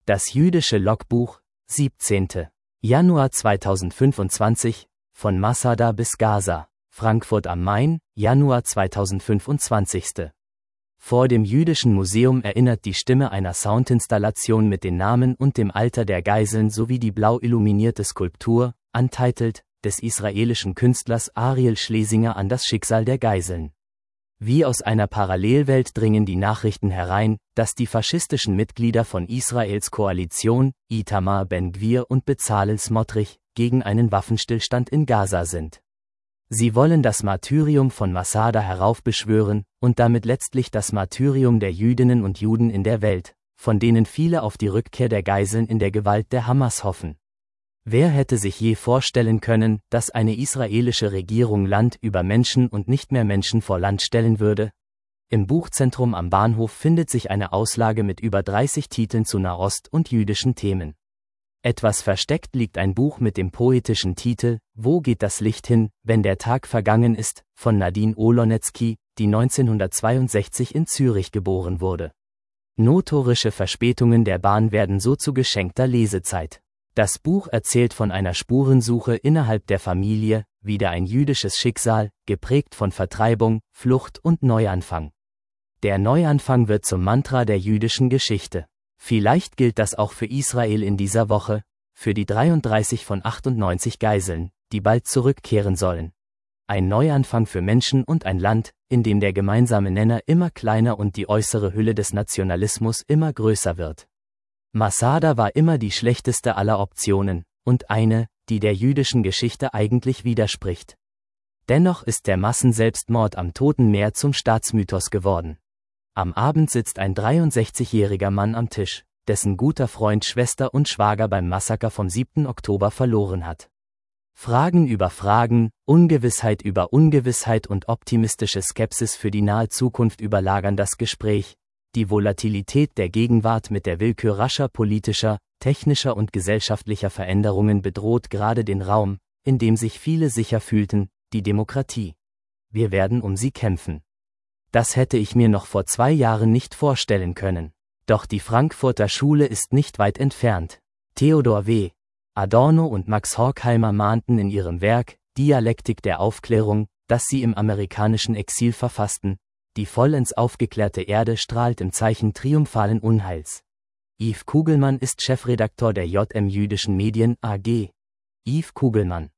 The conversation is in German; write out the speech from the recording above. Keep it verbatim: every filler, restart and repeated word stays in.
Das jüdische Logbuch, siebzehnten Januar zweitausendfünfundzwanzig, von Masada bis Gaza, Frankfurt am Main, Januar zweitausendfünfundzwanzig. Vor dem Jüdischen Museum erinnert die Stimme einer Soundinstallation mit den Namen und dem Alter der Geiseln sowie die blau illuminierte Skulptur, Untitled, des israelischen Künstlers Ariel Schlesinger an das Schicksal der Geiseln. Wie aus einer Parallelwelt dringen die Nachrichten herein, dass die faschistischen Mitglieder von Israels Koalition, Itamar Ben-Gvir und Bezalel Smotrich, gegen einen Waffenstillstand in Gaza sind. Sie wollen das Martyrium von Masada heraufbeschwören und damit letztlich das Martyrium der Jüdinnen und Juden in der Welt, von denen viele auf die Rückkehr der Geiseln in der Gewalt der Hamas hoffen. Wer hätte sich je vorstellen können, dass eine israelische Regierung Land über Menschen und nicht mehr Menschen vor Land stellen würde? Im Buchzentrum am Bahnhof findet sich eine Auslage mit über dreißig Titeln zu Nahost- und jüdischen Themen. Etwas versteckt liegt ein Buch mit dem poetischen Titel »Wo geht das Licht hin, wenn der Tag vergangen ist?« von Nadine Olonetsky, die neunzehnhundertzweiundsechzig in Zürich geboren wurde. Notorische Verspätungen der Bahn werden so zu geschenkter Lesezeit. Das Buch erzählt von einer Spurensuche innerhalb der Familie, wieder ein jüdisches Schicksal, geprägt von Vertreibung, Flucht und Neuanfang. Der Neuanfang wird zum Mantra der jüdischen Geschichte. Vielleicht gilt das auch für Israel in dieser Woche, für die dreiunddreißig von achtundneunzig Geiseln, die bald zurückkehren sollen. Ein Neuanfang für Menschen und ein Land, in dem der gemeinsame Nenner immer kleiner und die äußere Hülle des Nationalismus immer größer wird. Masada war immer die schlechteste aller Optionen, und eine, die der jüdischen Geschichte eigentlich widerspricht. Dennoch ist der Massenselbstmord am Toten Meer zum Staatsmythos geworden. Am Abend sitzt ein dreiundsechzigjähriger Mann am Tisch, dessen guter Freund Schwester und Schwager beim Massaker vom siebten Oktober verloren hat. Fragen über Fragen, Ungewissheit über Ungewissheit und optimistische Skepsis für die nahe Zukunft überlagern das Gespräch. Die Volatilität der Gegenwart mit der Willkür rascher politischer, technischer und gesellschaftlicher Veränderungen bedroht gerade den Raum, in dem sich viele sicher fühlten, die Demokratie. Wir werden um sie kämpfen. Das hätte ich mir noch vor zwei Jahren nicht vorstellen können. Doch die Frankfurter Schule ist nicht weit entfernt. Theodor W. Adorno und Max Horkheimer mahnten in ihrem Werk Dialektik der Aufklärung, das sie im amerikanischen Exil verfassten: Die vollends aufgeklärte Erde strahlt im Zeichen triumphalen Unheils. Yves Kugelmann ist Chefredaktor der J M Jüdischen Medien A G. Yves Kugelmann